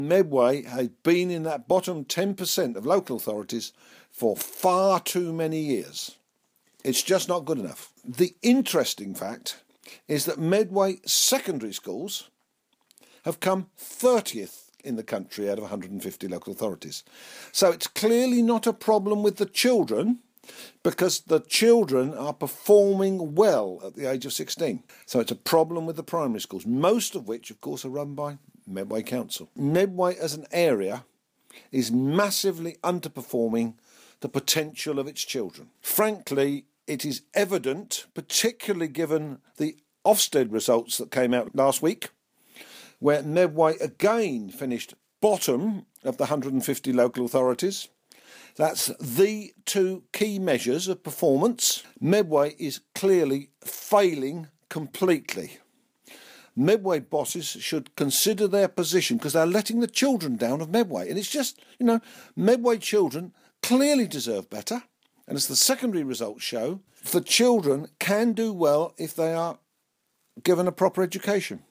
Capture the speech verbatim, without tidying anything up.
Medway has been in that bottom ten percent of local authorities for far too many years. It's just not good enough. The interesting fact is that Medway secondary schools have come thirtieth in the country out of one hundred fifty local authorities. So it's clearly not a problem with the children, because the children are performing well at the age of sixteen. So it's a problem with the primary schools, most of which, of course, are run by Medway Council. Medway as an area is massively underperforming the potential of its children. Frankly, it is evident, particularly given the Ofsted results that came out last week, where Medway again finished bottom of the one hundred fifty local authorities. That's the two key measures of performance. Medway is clearly failing completely. Medway bosses should consider their position, because they're letting the children down of Medway. And it's just, you know, Medway children clearly deserve better. And as the secondary results show, the children can do well if they are given a proper education.